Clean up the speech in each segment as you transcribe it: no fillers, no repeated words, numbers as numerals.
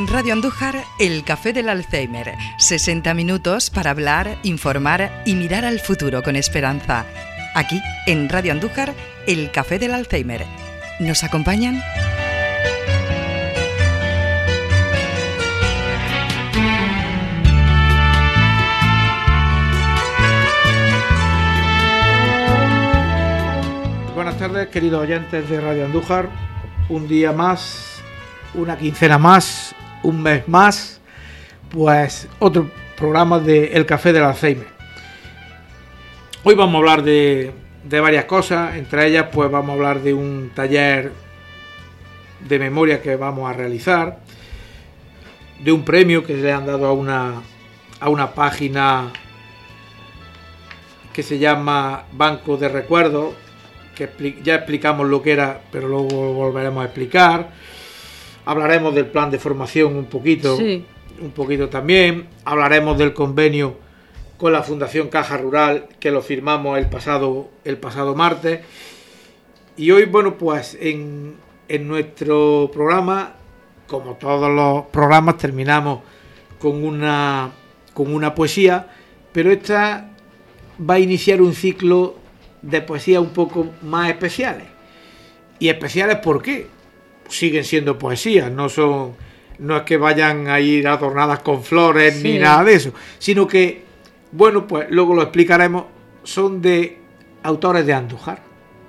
Radio Andújar, el Café del Alzheimer. 60 minutos para hablar, informar y mirar al futuro con esperanza. Aquí, en Radio Andújar, el Café del Alzheimer. ¿Nos acompañan? Buenas tardes, queridos oyentes de Radio Andújar. Un día más, una quincena más, un mes más, pues otro programa de El Café del Alzheimer. Hoy vamos a hablar de varias cosas, entre ellas pues vamos a hablar de un taller de memoria que vamos a realizar, de un premio que le han dado a una página que se llama Banco de Recuerdos, que ya explicamos lo que era, pero luego volveremos a explicar. Hablaremos del plan de formación un poquito también. Hablaremos del convenio con la Fundación Caja Rural, que lo firmamos el pasado martes. Y hoy, bueno, pues en nuestro programa, como todos los programas, terminamos con una poesía, pero esta va a iniciar un ciclo de poesía un poco más especiales. ¿Y especiales por qué? Siguen siendo poesías, no es que vayan a ir adornadas con flores ni nada de eso, sino que, bueno, pues luego lo explicaremos, son de autores de Andújar.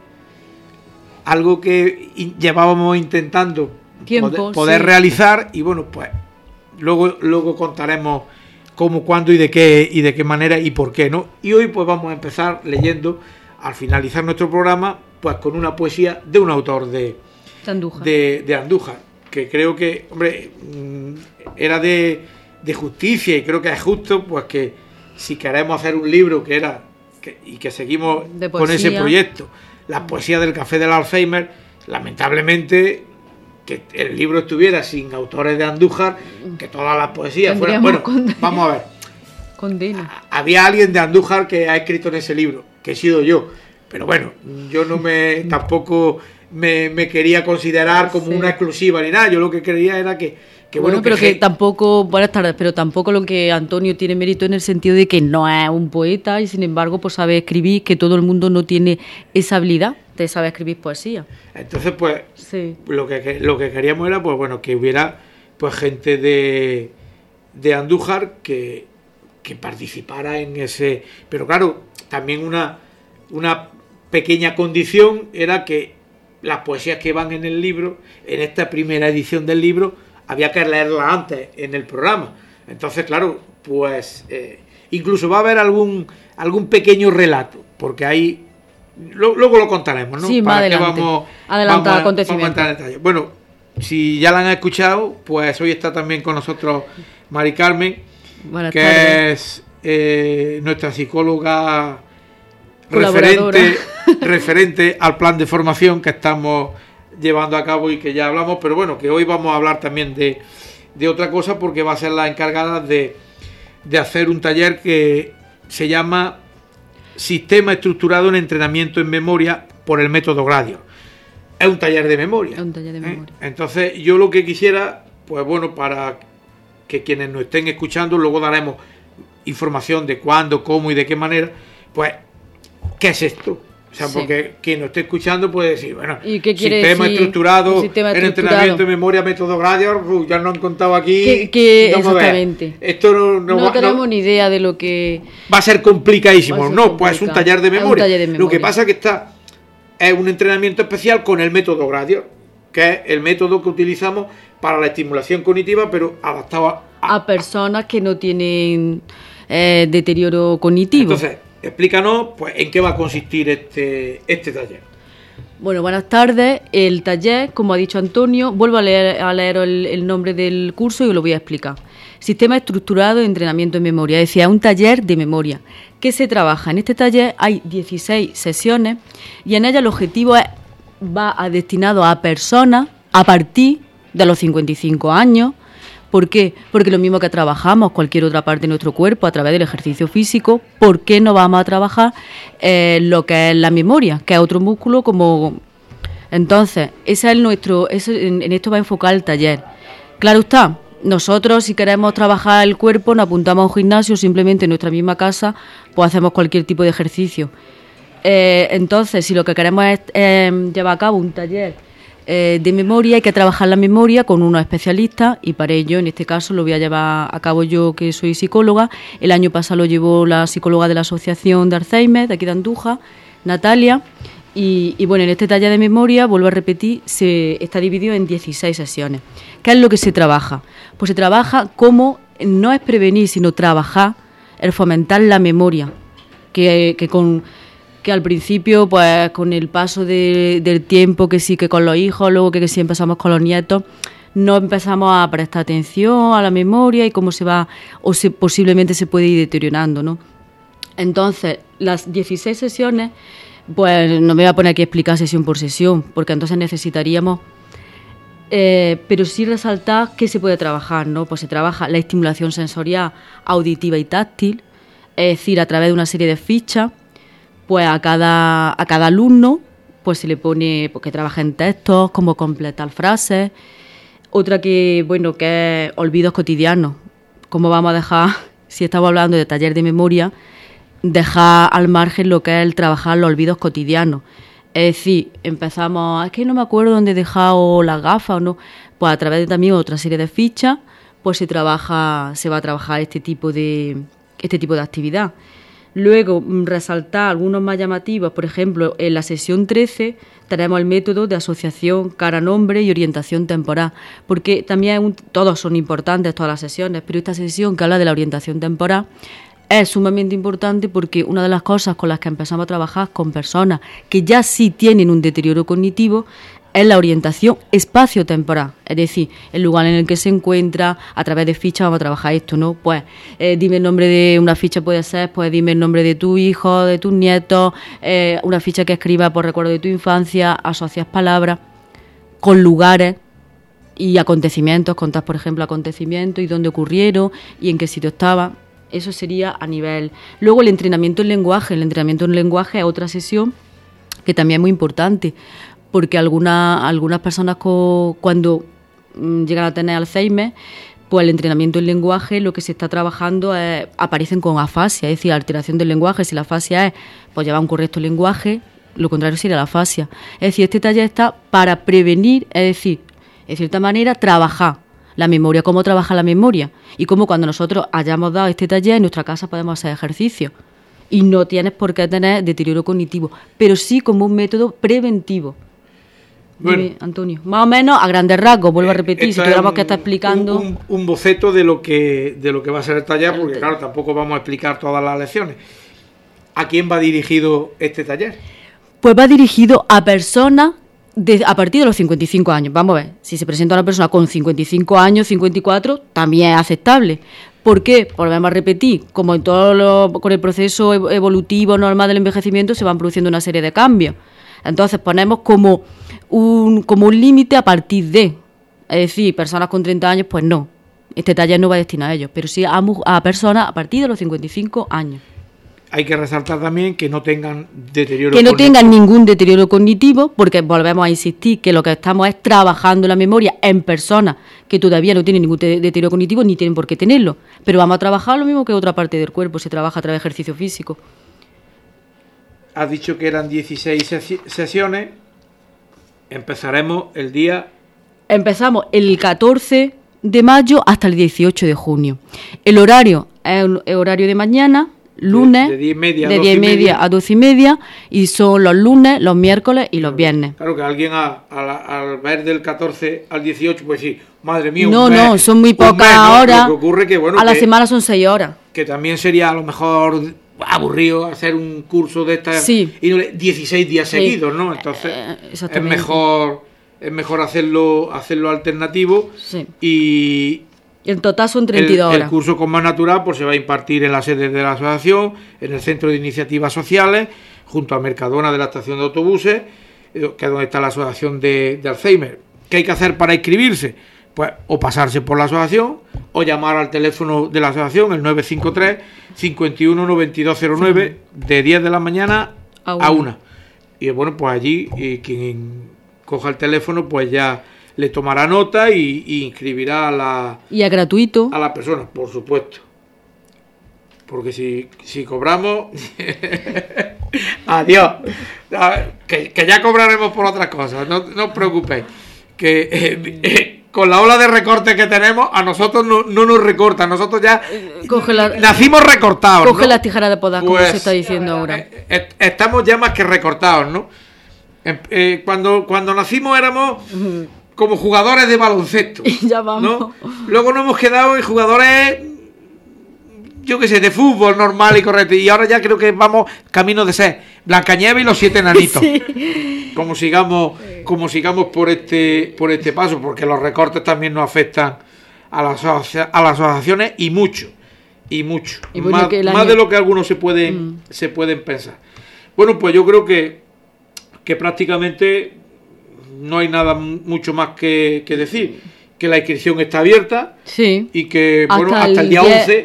Algo que llevábamos intentando poder realizar, y bueno, pues luego contaremos cómo, cuándo y de qué manera y por qué, ¿no? Y hoy pues vamos a empezar leyendo, al finalizar nuestro programa, pues con una poesía de un autor de Andújar, que creo que, hombre, era de justicia, y creo que es justo, pues que si queremos hacer un libro y que seguimos con ese proyecto, las poesías del Café del Alzheimer, lamentablemente que el libro estuviera sin autores de Andújar, que todas las poesías fueran... Bueno, vamos a ver. Condena. Había alguien de Andújar que ha escrito en ese libro, que he sido yo, pero bueno, yo tampoco me quería considerar como una exclusiva ni nada. Yo lo que quería era que tampoco, buenas tardes, pero tampoco lo que Antonio tiene mérito en el sentido de que no es un poeta y sin embargo pues sabe escribir, que todo el mundo no tiene esa habilidad de saber escribir poesía. Entonces pues lo que queríamos era pues bueno, que hubiera pues gente de Andújar que participara en ese, pero claro, también una pequeña condición era que las poesías que van en el libro, en esta primera edición del libro, había que leerlas antes en el programa. Entonces, claro, pues incluso va a haber algún pequeño relato, porque ahí luego lo contaremos, ¿no? Sí, más adelante. Adelanta el acontecimiento. Bueno, si ya la han escuchado, pues hoy está también con nosotros Mari Carmen, que es nuestra psicóloga referente al plan de formación que estamos llevando a cabo y que ya hablamos, pero bueno, que hoy vamos a hablar también de otra cosa, porque va a ser la encargada de hacer un taller que se llama Sistema Estructurado en Entrenamiento en Memoria por el Método Gradior. Es un taller de memoria. Entonces yo lo que quisiera, pues bueno, para que quienes nos estén escuchando, luego daremos información de cuándo, cómo y de qué manera, pues ¿qué es esto? O sea, porque quien nos esté escuchando puede decir, bueno, sistema estructurado en entrenamiento de memoria, método Gradior, ya nos han contado aquí. Exactamente. Esto no tenemos ni idea de lo que... Va a ser complicadísimo. Pues es un taller de memoria. Lo que pasa es que es un entrenamiento especial con el método Gradior, que es el método que utilizamos para la estimulación cognitiva, pero adaptado a personas que no tienen deterioro cognitivo. Entonces, explícanos pues en qué va a consistir este taller. Bueno, buenas tardes. El taller, como ha dicho Antonio, vuelvo a leer el nombre del curso y lo voy a explicar. Sistema Estructurado de Entrenamiento en Memoria. Decía, un taller de memoria. ¿Qué se trabaja? En este taller hay 16 sesiones y en ella el objetivo va destinado a personas a partir de los 55 años. ¿Por qué? Porque lo mismo que trabajamos cualquier otra parte de nuestro cuerpo a través del ejercicio físico, ¿por qué no vamos a trabajar lo que es la memoria, que es otro músculo como... Entonces, ese es en esto va a enfocar el taller. Claro está, nosotros, si queremos trabajar el cuerpo, nos apuntamos a un gimnasio, simplemente en nuestra misma casa, pues hacemos cualquier tipo de ejercicio. Entonces, si lo que queremos es llevar a cabo un taller de memoria, hay que trabajar la memoria con unos especialistas, y para ello, en este caso, lo voy a llevar a cabo yo, que soy psicóloga. El año pasado lo llevó la psicóloga de la Asociación de Alzheimer, de aquí de Andújar, Natalia. Y bueno, en este taller de memoria, vuelvo a repetir, está dividido en 16 sesiones. ¿Qué es lo que se trabaja? Pues se trabaja cómo no es prevenir, sino trabajar, el fomentar la memoria, que al principio, pues con el paso del tiempo, que sí que con los hijos, luego que sí empezamos con los nietos, no empezamos a prestar atención a la memoria y cómo se va, posiblemente se puede ir deteriorando, ¿no? Entonces, las 16 sesiones, pues no me voy a poner aquí a explicar sesión por sesión, porque entonces necesitaríamos, pero sí resaltar que se puede trabajar, ¿no? Pues se trabaja la estimulación sensorial, auditiva y táctil, es decir, a través de una serie de fichas. Pues a cada alumno pues se le pone que trabaja en textos, cómo completar frases. Otra que es olvidos cotidianos. Cómo vamos a dejar, si estamos hablando de taller de memoria, dejar al margen lo que es el trabajar los olvidos cotidianos. Es decir, empezamos, es que no me acuerdo dónde he dejado las gafas o no. Pues a través de también otra serie de fichas, pues se va a trabajar este tipo de actividad. Luego, resaltar algunos más llamativos, por ejemplo, en la sesión 13 tenemos el método de asociación cara-nombre y orientación temporal, porque también todos son importantes, todas las sesiones, pero esta sesión que habla de la orientación temporal es sumamente importante porque una de las cosas con las que empezamos a trabajar con personas que ya sí tienen un deterioro cognitivo es la orientación espacio-temporal, es decir, el lugar en el que se encuentra. A través de fichas vamos a trabajar esto, ¿no? Pues dime el nombre de una ficha, puede ser, pues dime el nombre de tu hijo, de tus nietos, una ficha que escriba por recuerdo de tu infancia, asocias palabras con lugares y acontecimientos, contás, por ejemplo, acontecimientos y dónde ocurrieron y en qué sitio estaba. Eso sería a nivel. Luego el entrenamiento en lenguaje. El entrenamiento en lenguaje es otra sesión que también es muy importante, porque algunas personas cuando llegan a tener Alzheimer, pues el entrenamiento en lenguaje, lo que se está trabajando es, aparecen con afasia, es decir, alteración del lenguaje. Si la afasia es, pues llevar un correcto lenguaje, lo contrario sería la afasia. Es decir, este taller está para prevenir, es decir, de cierta manera, trabajar la memoria, cómo trabaja la memoria, y cómo cuando nosotros hayamos dado este taller, en nuestra casa podemos hacer ejercicio. Y no tienes por qué tener deterioro cognitivo, pero sí como un método preventivo. Bueno, dime, Antonio, más o menos a grandes rasgos, vuelvo a repetir, si tuviéramos que estar explicando un boceto de lo que va a ser el taller, porque claro, tampoco vamos a explicar todas las lecciones. ¿A quién va dirigido este taller? Pues va dirigido a personas a partir de los 55 años. Vamos a ver, si se presenta una persona con 55 años, 54, también es aceptable. ¿Por qué? Volvemos a repetir, como en con el proceso evolutivo normal del envejecimiento se van produciendo una serie de cambios. Entonces ponemos como un límite a partir de, es decir, personas con 30 años, pues no, este taller no va destinado a ellos, pero sí a personas a partir de los 55 años. Hay que resaltar también que no tengan deterioro cognitivo. Que no tengan ningún deterioro cognitivo, porque volvemos a insistir que lo que estamos es trabajando la memoria en personas que todavía no tienen ningún deterioro cognitivo ni tienen por qué tenerlo. Pero vamos a trabajar lo mismo que otra parte del cuerpo, se trabaja a través de ejercicio físico. Has dicho que eran 16 sesiones. Empezaremos el día... Empezamos el 14 de mayo hasta el 18 de junio. El horario es un horario de mañana, lunes, de 10:30 a 12:30, y son los lunes, los miércoles y los viernes. Claro que alguien al ver del 14 al 18 puede decir, madre mía, no, son muy pocas horas. Lo que ocurre que, bueno, a la semana son 6 horas. Que también sería a lo mejor aburrido hacer un curso de estas, sí, y 16 días seguidos, ¿no? Entonces es mejor hacerlo alternativo. Sí. Y en total son 32 horas. El curso con Más Natural pues se va a impartir en la sede de la asociación, en el Centro de Iniciativas Sociales, junto a Mercadona de la estación de autobuses, que es donde está la asociación de Alzheimer. ¿Qué hay que hacer para inscribirse? Pues o pasarse por la asociación o llamar al teléfono de la asociación, el 953 51 9209, de 10 de la mañana a 1. Y bueno, pues allí quien coja el teléfono pues ya le tomará nota y inscribirá a la... ¿Y es gratuito? A la persona, por supuesto. Porque si cobramos... Adiós. Que ya cobraremos por otras cosas, no os preocupéis. Que con la ola de recortes que tenemos, a nosotros no nos recortan. Nosotros ya nacimos recortados. Coge las tijeras de podar, pues, como se está diciendo ahora. Estamos ya más que recortados, ¿no? Cuando nacimos éramos como jugadores de baloncesto. Ya vamos. ¿No? Luego nos hemos quedado en jugadores, yo qué sé, de fútbol normal y correcto. Y ahora ya creo que vamos camino de ser Blancanieves y los 7 enanitos. Sí. Como sigamos por este paso, porque los recortes también nos afectan a las asociaciones y mucho. Y bueno, más de lo que algunos se pueden pensar. Bueno, pues yo creo que prácticamente no hay nada mucho más que decir. Que la inscripción está abierta. Sí. Y que hasta el día 11.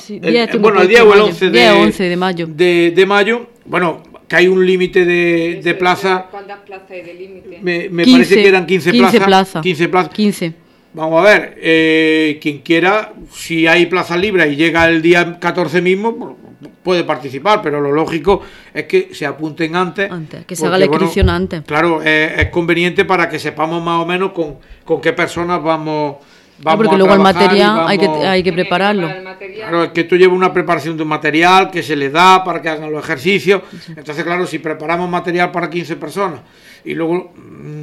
El día o el 11 de mayo. De mayo. Bueno, que hay un límite de plazas. ¿Cuántas plazas hay de límite? Me parece que eran 15 plazas. 15 plazas. 15. Vamos a ver, quien quiera, si hay plazas libres y llega el día 14 mismo, puede participar, pero lo lógico es que se apunten antes. Que se haga la inscripción antes. Claro, es conveniente para que sepamos más o menos con qué personas vamos porque luego el material hay que prepararlo. Claro, es que esto lleva una preparación de un material que se le da para que hagan los ejercicios. Sí. Entonces, claro, si preparamos material para 15 personas y luego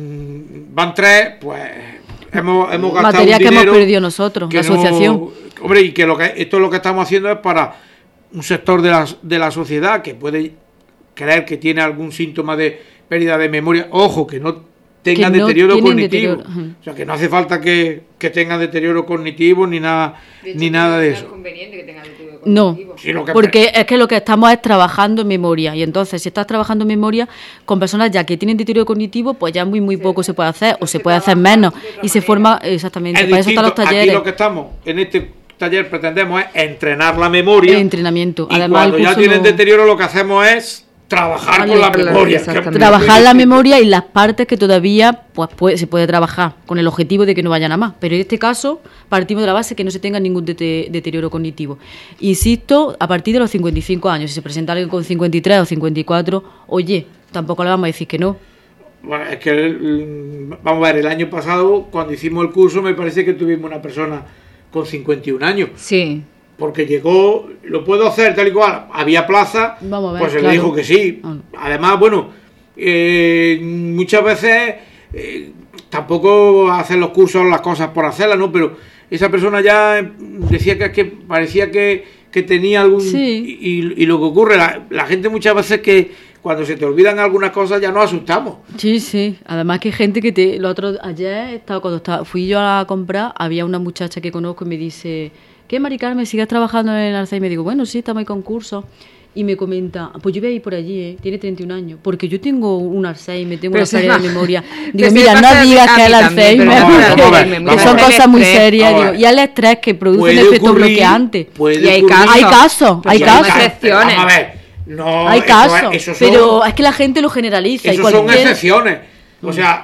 van 3, pues hemos gastado material un dinero que hemos perdido nosotros, la asociación. Hombre, y que esto lo que estamos haciendo es para un sector de la sociedad que puede creer que tiene algún síntoma de pérdida de memoria. Ojo, que no tengan deterioro cognitivo. O sea, que no hace falta que tengan deterioro cognitivo ni nada de eso. Es conveniente que tengan deterioro cognitivo. No, sí, porque es que lo que estamos es trabajando en memoria. Y entonces, si estás trabajando en memoria con personas ya que tienen deterioro cognitivo, pues ya muy poco se puede hacer, o se puede hacer menos. Y se forma, exactamente, para eso están los talleres. Aquí lo que estamos en este taller pretendemos es entrenar la memoria. El entrenamiento. Y además, cuando ya tienen deterioro, lo que hacemos es trabajar con la memoria. Trabajar la memoria y las partes que todavía se puede trabajar con el objetivo de que no vayan a más. Pero en este caso partimos de la base que no se tenga ningún deterioro cognitivo. Insisto, a partir de los 55 años, si se presenta alguien con 53 o 54, oye, tampoco le vamos a decir que no. Bueno, es que, vamos a ver, el año pasado, cuando hicimos el curso, me parece que tuvimos una persona con 51 años. Sí. Porque llegó, lo puedo hacer tal y cual, había plaza, pues se le dijo que sí. Además, bueno, muchas veces tampoco hacen los cursos las cosas por hacerlas, ¿no? Pero esa persona ya decía que parecía que tenía algún... Sí. Y lo que ocurre, la gente muchas veces que cuando se te olvidan algunas cosas ya nos asustamos. Sí. Además que hay gente que ayer, cuando fui yo a comprar, había una muchacha que conozco y me dice... ¿Qué, Mari Carmen, sigues trabajando en el Alzheimer? Me digo, bueno, sí, estamos en concurso. Y me comenta, pues yo voy a ir por allí, tiene 31 años, porque yo tengo un Alzheimer, tengo una pérdida de memoria. Digo, mira, no digas que es el Alzheimer, que son cosas muy serias. Digo, y el estrés que produce el efecto bloqueante. Y hay casos. Hay excepciones. Vamos a ver, no, hay casos, pero es que la gente lo generaliza. Eso son excepciones. O sea,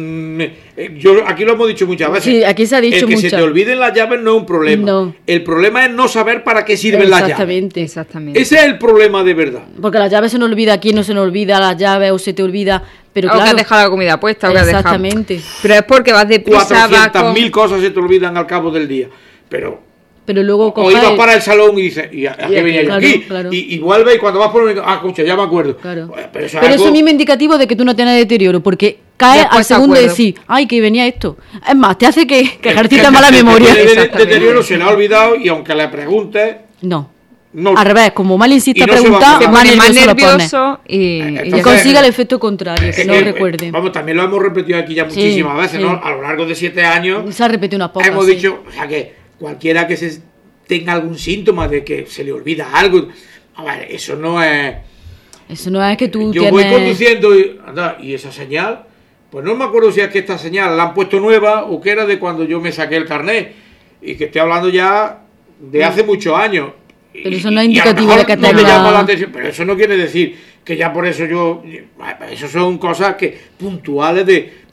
yo aquí lo hemos dicho muchas veces. Sí, aquí se ha dicho mucho. El que se te olviden las llaves no es un problema. No. El problema es no saber para qué sirven las llaves. Exactamente. Ese es el problema de verdad. Porque las llaves se nos olvida, aquí no se nos olvida las llaves o se te olvida. Pero claro, que has dejado la comida puesta. Exactamente. Pero es porque vas deprisa. 400.000 cosas se te olvidan al cabo del día. Pero luego o ibas para el salón y dices, ¿y a qué venía yo aquí? Claro. Y vuelve y cuando vas por el... escucha, ya me acuerdo. Claro. Pero eso es un mismo indicativo de que tú no tienes deterioro, porque caes al segundo y decís, ay, que venía esto. Es más, te hace que ejercites mala memoria. El deterioro se le ha olvidado y aunque le preguntes... No. Al revés, como mal insiste a preguntar, se pone más nervioso y consiga el efecto contrario, que no lo recuerde. Vamos, también lo hemos repetido aquí ya muchísimas veces, ¿no? A lo largo de 7 años... Se ha repetido unas pocas. Hemos dicho, o sea que... Cualquiera que tenga algún síntoma de que se le olvida algo, a ver, eso no es que tú yo voy conduciendo y esa señal, pues no me acuerdo si es que esta señal la han puesto nueva o que era de cuando yo me saqué el carnet y que estoy hablando ya de hace muchos años. Pero eso no es indicativo de que no me llama la atención, pero eso no quiere decir que ya por eso eso son cosas puntuales de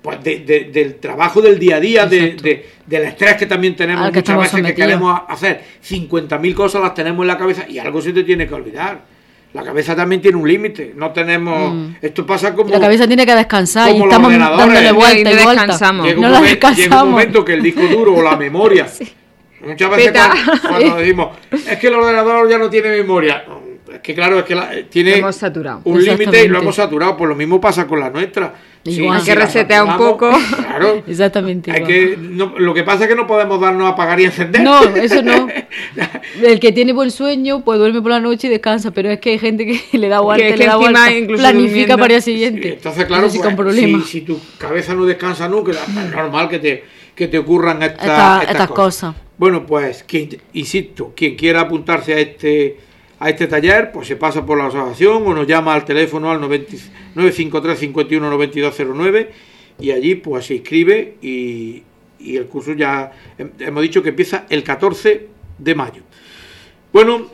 pues del trabajo del día a día, del estrés que también tenemos muchas veces, que queremos hacer 50.000 cosas, las tenemos en la cabeza y algo se te tiene que olvidar. La cabeza también tiene un límite, no tenemos... Esto pasa como... La cabeza tiene que descansar y estamos dándole vuelta y vuelta. Descansamos. Llega un momento que el disco duro o la memoria... Sí. Muchas veces cuando decimos, es que el ordenador ya no tiene memoria... Es que claro, es que tiene un límite y lo hemos saturado. Pues lo mismo pasa con la nuestra. Hay que resetear un poco. Claro. Exactamente. Lo que pasa es que no podemos darnos a apagar y encender. No, eso no. El que tiene buen sueño, pues duerme por la noche y descansa. Pero es que hay gente que le da vuelta, planifica para el día siguiente. Sí, entonces, claro, pues, si tu cabeza no descansa nunca, es normal que te ocurran estas cosas. Bueno, pues, insisto, quien quiera apuntarse a este taller, pues se pasa por la asociación o nos llama al teléfono al 953 51 9209 y allí pues se inscribe y el curso ya hemos dicho que empieza el 14 de mayo. Bueno,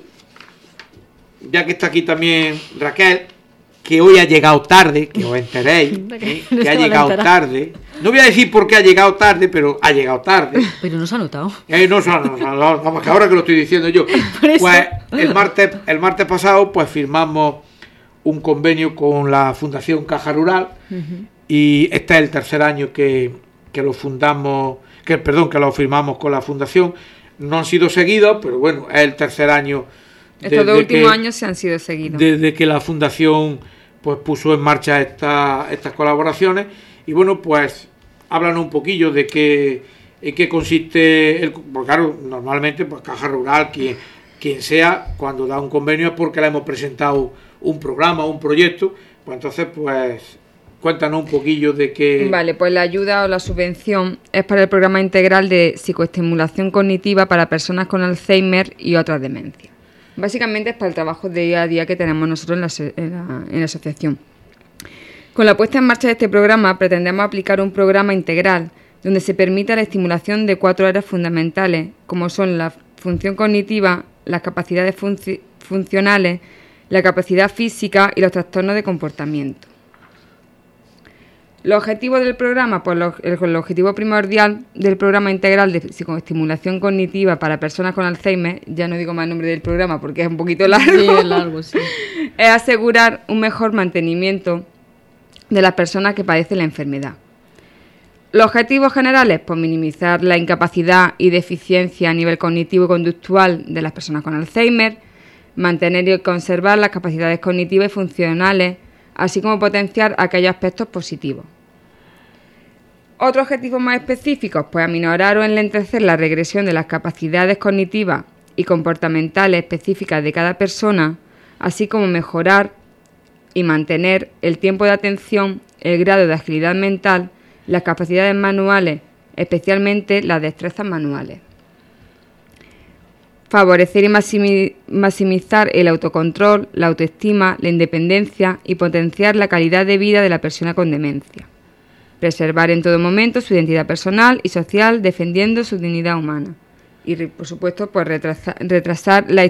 ya que está aquí también Raquel, que hoy ha llegado tarde, que os enteréis, que ha llegado tarde. No voy a decir por qué ha llegado tarde, pero ha llegado tarde. Pero no se ha notado. No se ha notado, vamos, que ahora que lo estoy diciendo yo. Pues el martes pasado pues firmamos un convenio con la Fundación Caja Rural y este es el tercer año que lo fundamos, que lo firmamos con la Fundación. No han sido seguidos, pero bueno, es el tercer año. Estos 2 últimos años se han sido seguidos. Desde que la Fundación pues puso en marcha estas colaboraciones y bueno, pues háblanos un poquillo de en qué consiste porque claro, normalmente pues Caja Rural, quien sea, cuando da un convenio es porque le hemos presentado un programa, un proyecto, pues entonces pues cuéntanos un poquillo de qué... Vale, pues la ayuda o la subvención es para el programa integral de psicoestimulación cognitiva para personas con Alzheimer y otras demencias. Básicamente es para el trabajo de día a día que tenemos nosotros en la asociación. Con la puesta en marcha de este programa pretendemos aplicar un programa integral donde se permita la estimulación de 4 áreas fundamentales, como son la función cognitiva, las capacidades funcionales, la capacidad física y los trastornos de comportamiento. Los objetivos del programa, pues el objetivo primordial del programa integral de psicoestimulación cognitiva para personas con Alzheimer, ya no digo más el nombre del programa porque es un poquito largo, sí, es largo, sí. Es asegurar un mejor mantenimiento de las personas que padecen la enfermedad. Los objetivos generales, pues minimizar la incapacidad y deficiencia a nivel cognitivo y conductual de las personas con Alzheimer, mantener y conservar las capacidades cognitivas y funcionales, así como potenciar aquellos aspectos positivos. Otros objetivos más específicos, pues aminorar o enlentecer la regresión de las capacidades cognitivas y comportamentales específicas de cada persona, así como mejorar y mantener el tiempo de atención, el grado de agilidad mental, las capacidades manuales, especialmente las destrezas manuales. Favorecer y maximizar el autocontrol, la autoestima, la independencia y potenciar la calidad de vida de la persona con demencia. Preservar en todo momento su identidad personal y social, defendiendo su dignidad humana. Y, por supuesto, pues retrasar la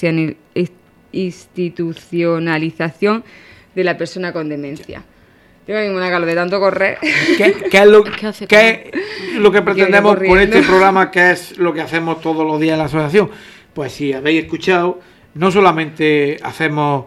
institucionalización de la persona con demencia. Tengo una calor de tanto correr. ¿Qué es lo que pretendemos con este programa? ¿Qué es lo que hacemos todos los días en la asociación? Pues si habéis escuchado, no solamente hacemos,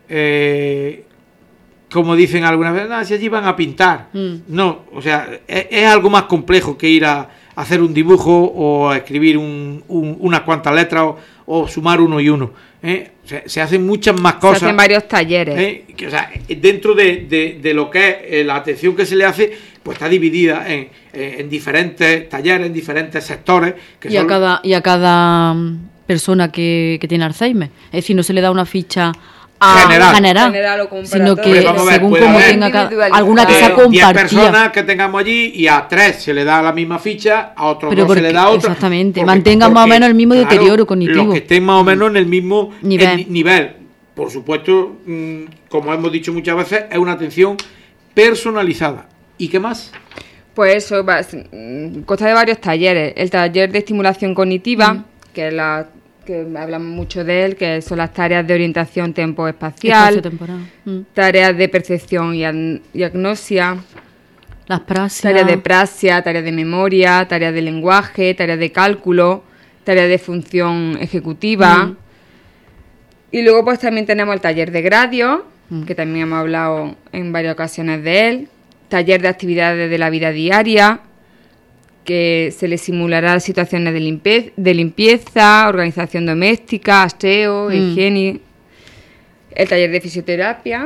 como dicen algunas veces, si allí van a pintar. No, o sea, es algo más complejo que ir a hacer un dibujo o a escribir unas cuantas letras o sumar uno y uno. Se hacen muchas más cosas. Se hacen varios talleres. O sea, dentro de lo que es la atención que se le hace, pues está dividida en diferentes talleres, en diferentes sectores. A cada persona que tiene Alzheimer. Es decir, no se le da una ficha general o sino que según como tenga alguna que sea compartida. 10 personas que tengamos allí y a 3 se le da la misma ficha, a otros 2 se le da otra. Exactamente, mantengan más o menos el mismo deterioro cognitivo. Los que estén más o menos en el mismo nivel. Por supuesto, como hemos dicho muchas veces, es una atención personalizada. ¿Y qué más? Pues eso, consta de varios talleres. El taller de estimulación cognitiva, que es que hablamos mucho de él, que son las tareas de orientación tempoespacial, tareas de percepción y agnosia, Las praxias. Tareas de praxia, tareas de memoria, tareas de lenguaje, tareas de cálculo, tareas de función ejecutiva. Y luego pues también tenemos el taller de gradio, que también hemos hablado en varias ocasiones de él. Taller de actividades de la vida diaria, que se le simulará situaciones de limpieza, organización doméstica, aseo, higiene. El taller de fisioterapia.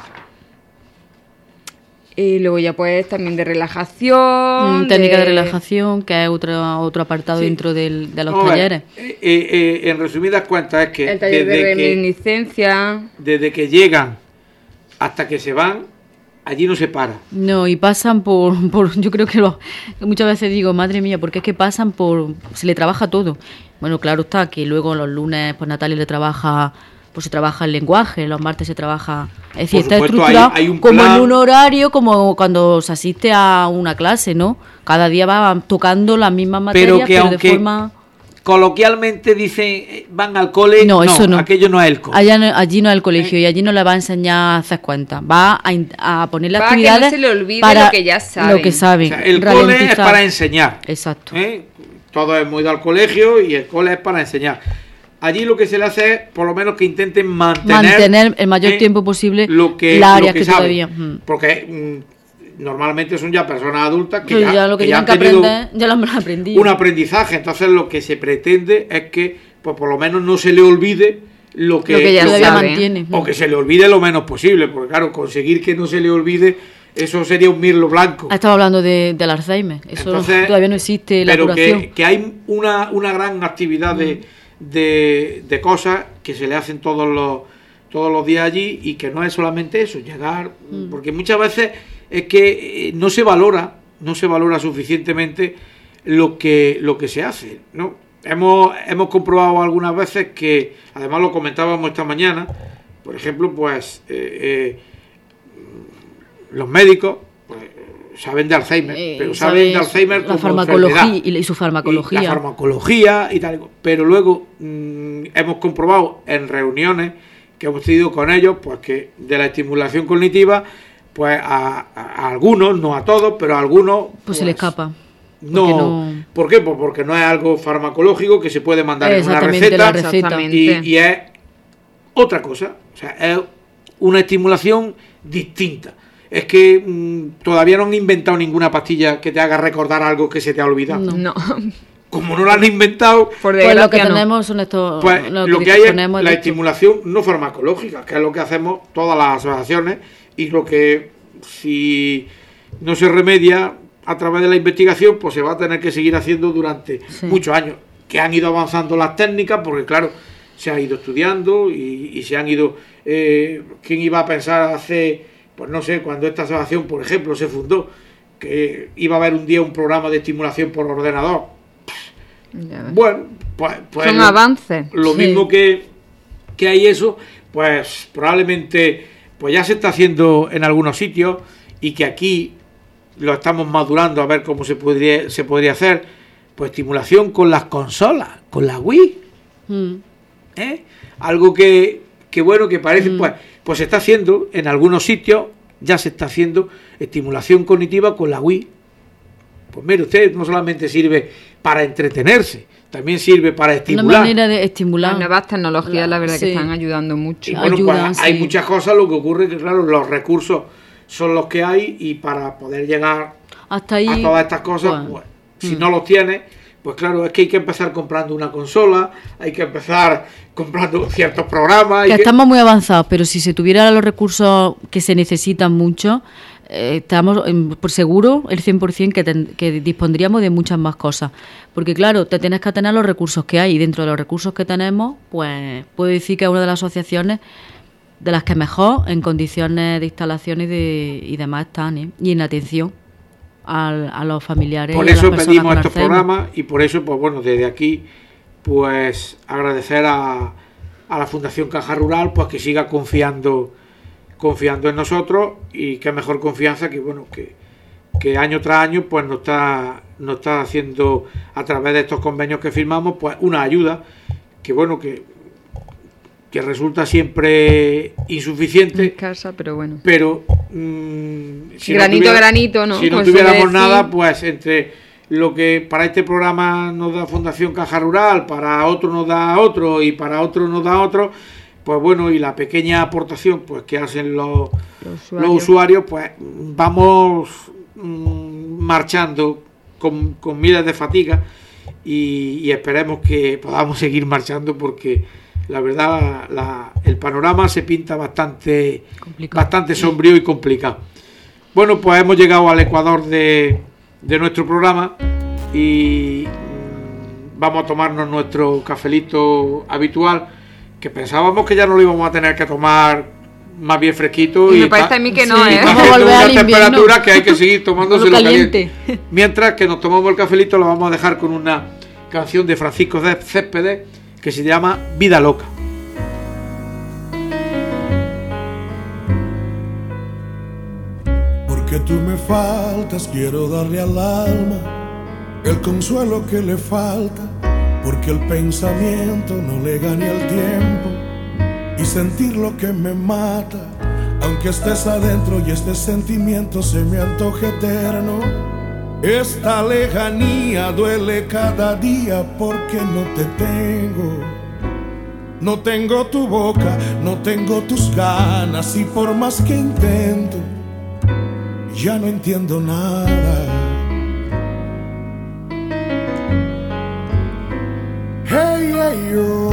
Y luego ya pues también de relajación. Técnica de relajación, que es otro apartado dentro de los talleres. En resumidas cuentas es que... El taller de reminiscencia. Desde que llegan hasta que se van, allí no se para. No, y pasan por yo creo que muchas veces digo, madre mía, porque es que pasan se le trabaja todo. Bueno, claro está, que luego los lunes pues Natalia le trabaja... Pues se trabaja el lenguaje, los martes se trabaja... Es decir, está estructurado hay como en un horario, como cuando se asiste a una clase, ¿no? Cada día va tocando las mismas materias, pero de forma... Coloquialmente dicen, van al cole, no, eso no. Aquello no es el cole. Allí no es el colegio y allí no le va a enseñar a hacer cuentas. Va a ponerle actividades que no se le olvide para lo que ya saben. Lo que saben. O sea, el cole es para enseñar. Exacto. Todo hemos ido al colegio y el cole es para enseñar. Allí lo que se le hace es, por lo menos, que intenten mantener el mayor tiempo posible las áreas que todavía... Porque normalmente son ya personas adultas que ya lo que tienen que aprender, ya lo han aprendido. Un aprendizaje. Entonces lo que se pretende es que, pues por lo menos no se le olvide lo que ya todavía mantiene. O que se le olvide lo menos posible. Porque claro, conseguir que no se le olvide, eso sería un mirlo blanco. Estaba hablando del Alzheimer. Eso entonces, todavía no existe la curación. Pero que hay una gran actividad de cosas que se le hacen todos los días allí y que no es solamente eso, llegar, porque muchas veces es que no se valora suficientemente lo que se hace, ¿no? Hemos comprobado algunas veces que, además lo comentábamos esta mañana, por ejemplo, pues los médicos pues, saben de Alzheimer, pero saben de Alzheimer como farmacología y su farmacología. La farmacología y tal. Pero luego hemos comprobado en reuniones que hemos tenido con ellos, pues que de la estimulación cognitiva, pues a algunos, no a todos, pero a algunos... Pues se le escapa. No. ¿Por qué? Pues porque no es algo farmacológico que se puede mandar en una receta. Y es otra cosa. O sea, es una estimulación distinta. Es que todavía no han inventado ninguna pastilla que te haga recordar algo que se te ha olvidado. No. Como no la han inventado, pues lo que tenemos son estos. Pues lo que hay es la estimulación no farmacológica, que es lo que hacemos todas las asociaciones y lo que, si no se remedia a través de la investigación, pues se va a tener que seguir haciendo durante muchos años. Que han ido avanzando las técnicas, porque claro, se ha ido estudiando y se han ido. ¿Quién iba a pensar hace.? Pues no sé, cuando esta asociación, por ejemplo, se fundó, que iba a haber un día un programa de estimulación por ordenador. Bueno, pues son avances. Lo mismo que hay eso, pues probablemente pues ya se está haciendo en algunos sitios y que aquí lo estamos madurando a ver cómo se podría hacer, pues estimulación con las consolas, con la Wii. Algo que bueno, que parece, pues se está haciendo en algunos sitios, ya se está haciendo estimulación cognitiva con la Wii. Pues mire usted, no solamente sirve para entretenerse, también sirve para estimular. Una manera de estimular. Las nuevas tecnologías, la verdad, que están ayudando mucho. Y bueno, pues hay muchas cosas, lo que ocurre es que, claro, los recursos son los que hay y para poder llegar hasta ahí, a todas estas cosas, pues, si no los tienes, pues claro, es que hay que empezar comprando una consola, hay que empezar comprando ciertos programas. Estamos muy avanzados, pero si se tuvieran los recursos que se necesitan mucho, estamos por seguro el 100% que dispondríamos de muchas más cosas. Porque claro, te tienes que tener los recursos que hay y dentro de los recursos que tenemos, pues puedo decir que es una de las asociaciones de las que mejor en condiciones de instalaciones y demás están, y en atención a los familiares. Por eso pedimos estos programas y por eso, pues bueno, desde aquí, pues agradecer a la Fundación Caja Rural, pues que siga confiando en nosotros y qué mejor confianza que bueno que año tras año pues nos está haciendo a través de estos convenios que firmamos pues una ayuda que bueno que que resulta siempre insuficiente. Escasa, pero bueno. Pero si granito, ¿no? Si no tuviéramos nada, pues entre lo que para este programa nos da Fundación Caja Rural, para otro nos da otro y para otro nos da otro, pues bueno, y la pequeña aportación pues que hacen los usuarios, pues vamos marchando con miles de fatiga y esperemos que podamos seguir marchando, porque la verdad el panorama se pinta bastante sombrío y complicado. Bueno, pues hemos llegado al ecuador de nuestro programa y vamos a tomarnos nuestro cafelito habitual, que pensábamos que ya no lo íbamos a tener que tomar más bien fresquito, y me parece a mí que no, sí, estamos volver una al temperatura que hay que seguir tomándoselo caliente. Mientras que nos tomamos el cafelito, lo vamos a dejar con una canción de Francisco Céspedes que se llama Vida Loca. Porque tú me faltas, quiero darle al alma el consuelo que le falta, porque el pensamiento no le gane al tiempo y sentir lo que me mata, aunque estés adentro y este sentimiento se me antoje eterno. Esta lejanía duele cada día porque no te tengo. No tengo tu boca, no tengo tus ganas, y por más que intento, ya no entiendo nada. Hey, hey, yo.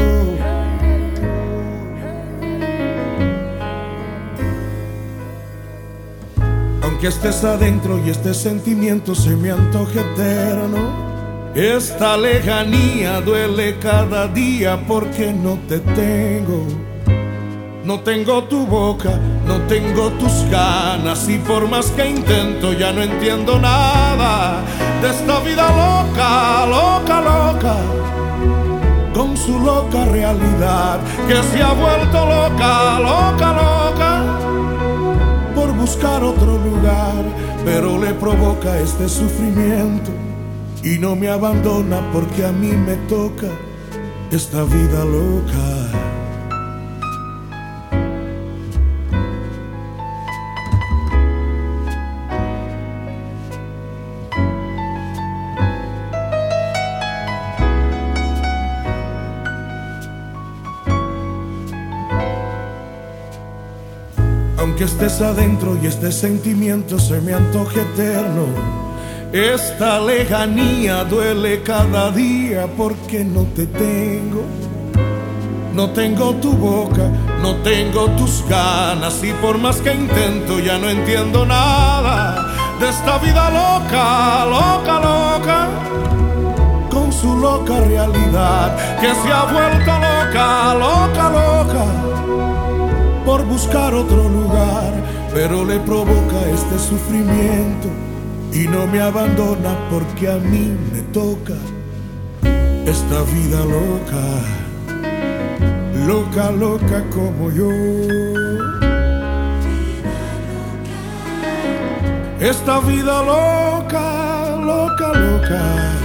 Aunque estés adentro y este sentimiento se me antoje eterno, esta lejanía duele cada día porque no te tengo. No tengo tu boca, no tengo tus ganas, y por más que intento ya no entiendo nada de esta vida loca, loca, loca, con su loca realidad que se ha vuelto loca, loca, loca, por buscar otro lugar, pero le provoca este sufrimiento y no me abandona porque a mí me toca esta vida loca. Aunque estés adentro y este sentimiento se me antoje eterno, esta lejanía duele cada día porque no te tengo. No tengo tu boca, no tengo tus ganas, y por más que intento ya no entiendo nada de esta vida loca, loca, loca, con su loca realidad que se ha vuelto loca, loca, loca, por buscar otro lugar, pero le provoca este sufrimiento y no me abandona porque a mí me toca esta vida loca, loca, loca como yo. Esta vida loca, loca, loca,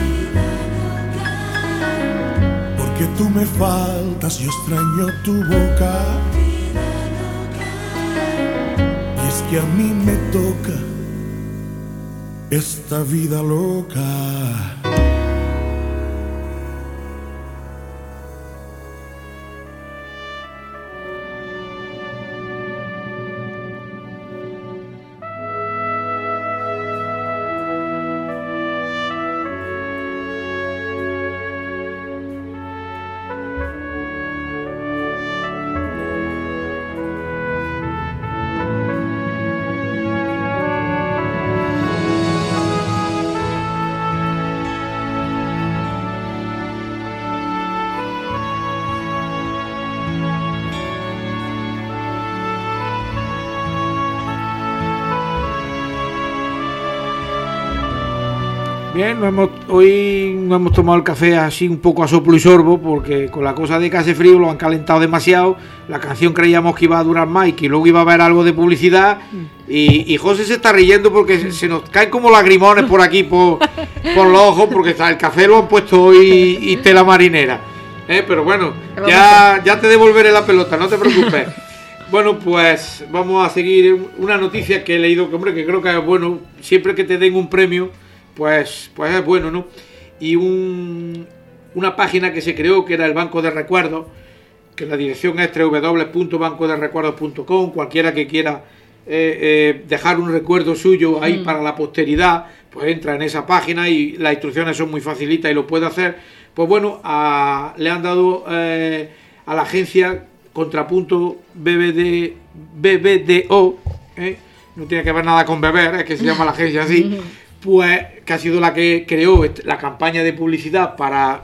porque tú me faltas, yo extraño tu boca. Que a mí me toca esta vida loca. Bien, hoy no hemos tomado el café así un poco a soplo y sorbo, porque con la cosa de que hace frío lo han calentado demasiado. La canción creíamos que iba a durar más y que luego iba a haber algo de publicidad, y José se está riendo porque se nos caen como lagrimones por aquí, por los ojos, porque el café lo han puesto hoy y tela marinera. Pero bueno, ya te devolveré la pelota, no te preocupes. Bueno, pues vamos a seguir una noticia que he leído, que hombre, que creo que es bueno, siempre que te den un premio, pues es bueno, ¿no? Y una página que se creó, que era el Banco de Recuerdos, que la dirección es www.bancoderecuerdos.com. Cualquiera que quiera dejar un recuerdo suyo ahí para la posteridad, pues entra en esa página y las instrucciones son muy facilitas y lo puede hacer. Pues bueno, le han dado a la agencia Contrapunto BBDO, no tiene que ver nada con beber, es que se llama la agencia así, pues que ha sido la que creó la campaña de publicidad para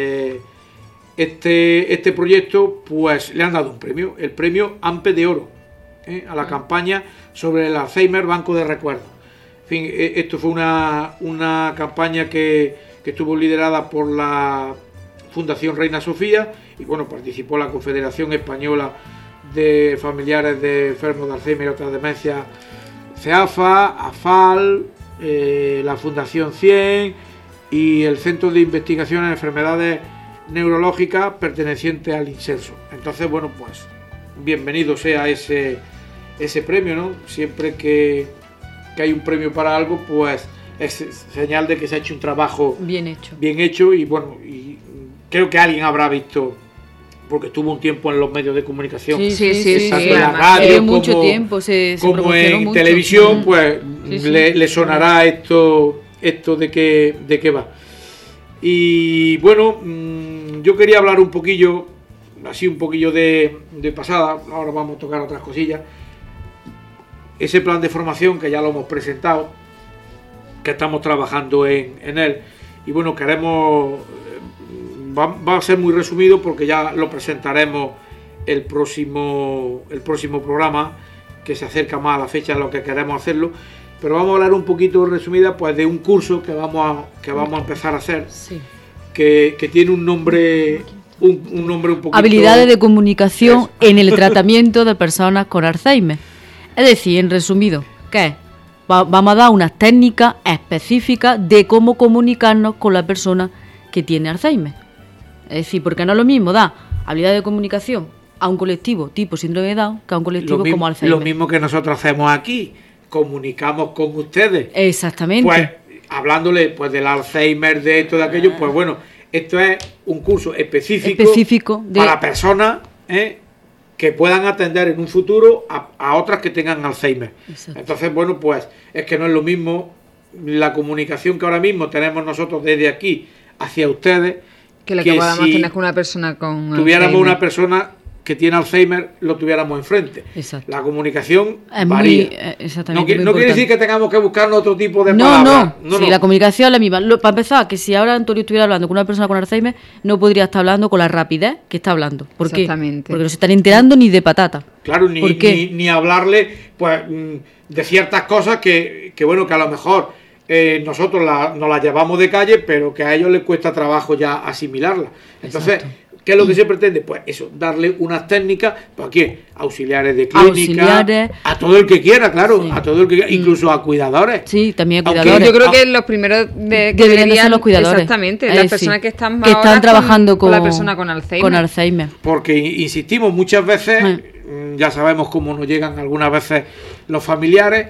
este proyecto, pues le han dado un premio, el premio AMPE de Oro, a la campaña sobre el Alzheimer, Banco de Recuerdos. En fin, esto fue una campaña que estuvo liderada por la Fundación Reina Sofía y bueno, participó la Confederación Española de Familiares de Enfermos de Alzheimer y otras demencias, CEAFA, AFAL, la Fundación 100 y el Centro de Investigación en Enfermedades Neurológicas perteneciente al INSERSO. Entonces, bueno, pues bienvenido sea ese premio, ¿no? Siempre que hay un premio para algo, pues es señal de que se ha hecho un trabajo bien hecho y bueno, y creo que alguien habrá visto, porque estuvo un tiempo en los medios de comunicación, tanto en la radio mucho tiempo como en televisión, pues le sonará esto de qué va. Y bueno, yo quería hablar un poquillo de pasada, ahora vamos a tocar otras cosillas. Ese plan de formación que ya lo hemos presentado, que estamos trabajando en él, y bueno, va a ser muy resumido porque ya lo presentaremos el próximo programa, que se acerca más a la fecha de lo que queremos hacerlo, pero vamos a hablar un poquito resumida pues de un curso que vamos a empezar a hacer, que tiene un nombre un poquito... Habilidades de comunicación en el tratamiento de personas con Alzheimer. Es decir, en resumido, ¿qué es? Vamos a dar unas técnicas específicas de cómo comunicarnos con la persona que tiene Alzheimer. Es decir, porque no es lo mismo dar habilidades de comunicación a un colectivo tipo síndrome de Down que a un colectivo como Alzheimer. Lo mismo que nosotros hacemos aquí, comunicamos con ustedes. Exactamente. Pues hablándole pues del Alzheimer, de esto, de aquello, pues bueno, esto es un curso específico para personas que puedan atender en un futuro a otras que tengan Alzheimer. Exacto. Entonces, bueno, pues es que no es lo mismo la comunicación que ahora mismo tenemos nosotros desde aquí hacia ustedes que podamos tener con una persona con tuviéramos Alzheimer. Una persona que tiene Alzheimer, lo tuviéramos enfrente. Exacto. La comunicación es varía. No quiere decir que tengamos que buscar otro tipo de palabras. No. La comunicación es la misma. Para empezar, que si ahora Antonio estuviera hablando con una persona con Alzheimer, no podría estar hablando con la rapidez que está hablando. ¿Por qué? Porque no se están enterando ni de patata. Claro, ni hablarle pues de ciertas cosas que bueno, que a lo mejor nosotros nos las llevamos de calle, pero que a ellos les cuesta trabajo ya asimilarla. Entonces, exacto. ¿Qué es lo que se pretende? Pues eso, darle unas técnicas, ¿para quién? Auxiliares de clínica, a todo el que quiera, claro, a todo el que quiera, incluso a cuidadores. Sí, también a cuidadores. Aunque yo creo que los primeros que deberían ser los cuidadores. Exactamente, las personas que están trabajando con la persona con Alzheimer. Porque, insistimos, muchas veces, ya sabemos cómo nos llegan algunas veces los familiares,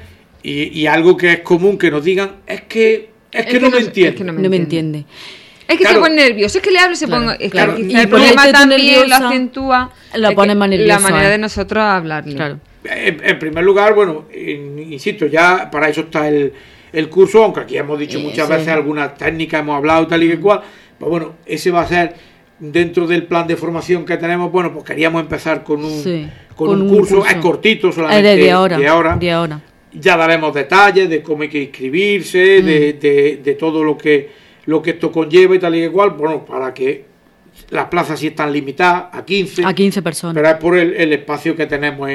y algo que es común que nos digan, es que no me entiende. No me entiende. Es que se pone nervioso, es que le hablo y se pone... Claro. Y el problema también lo acentúa la manera de nosotros hablarle. Claro. En primer lugar, bueno, insisto, ya para eso está el curso, aunque aquí hemos dicho muchas veces algunas técnicas, hemos hablado tal y cual, pues bueno, ese va a ser dentro del plan de formación que tenemos. Bueno, pues queríamos empezar con un curso, es cortito, solamente de ahora. Ya daremos detalles de cómo hay que inscribirse, de todo lo que esto conlleva y tal y igual, bueno, para que las plazas sí están limitadas a 15 personas, pero es por el espacio que tenemos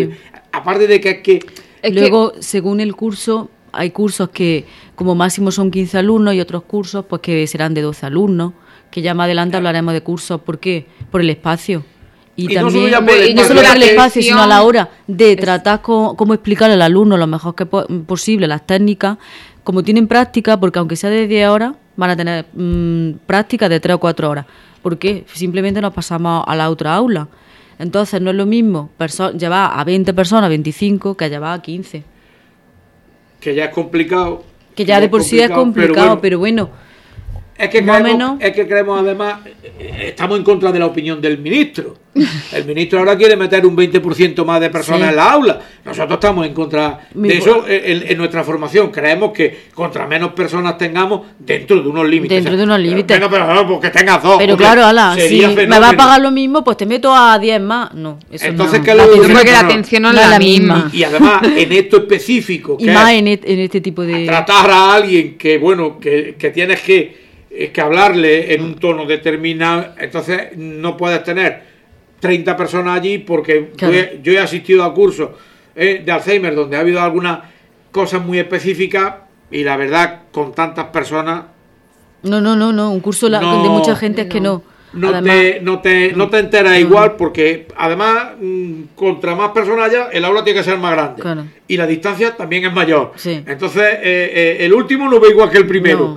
aparte de que luego según el curso hay cursos que como máximo son 15 alumnos y otros cursos pues que serán de 12 alumnos, que ya más adelante hablaremos de cursos. ¿Por qué? Por el espacio. Y también no solo por el espacio, sino a la hora de tratar cómo explicar al alumno lo mejor que posible las técnicas, como tienen práctica, porque aunque sea desde ahora, van a tener prácticas de 3 o 4 horas. ¿Por qué? Simplemente nos pasamos a la otra aula. Entonces no es lo mismo llevar a 20 personas, 25, que llevar a 15. Que ya es complicado. Que ya de por sí es complicado, pero bueno. Es que creemos además, estamos en contra de la opinión del ministro. El ministro ahora quiere meter un 20% más de personas en la aula. Nosotros estamos en contra de eso en nuestra formación. Creemos que contra menos personas tengamos dentro de unos límites. Dentro de unos límites. Pero porque tengas 2. Pero claro, si me va a pagar lo mismo, pues te meto a 10 más. No, eso entonces no. Que la atención no es la misma. Y además, en esto específico, y más en este tipo de... Tratar a alguien que tienes que hablarle en un tono determinado, entonces no puedes tener 30 personas allí, porque claro. Yo he asistido a cursos de Alzheimer donde ha habido algunas cosas muy específicas y la verdad con tantas personas no, un curso de mucha gente es que no te enteras igual, porque además contra más personas haya, el aula tiene que ser más grande, claro. Y la distancia también es mayor, sí. Entonces el último no ve igual que el primero,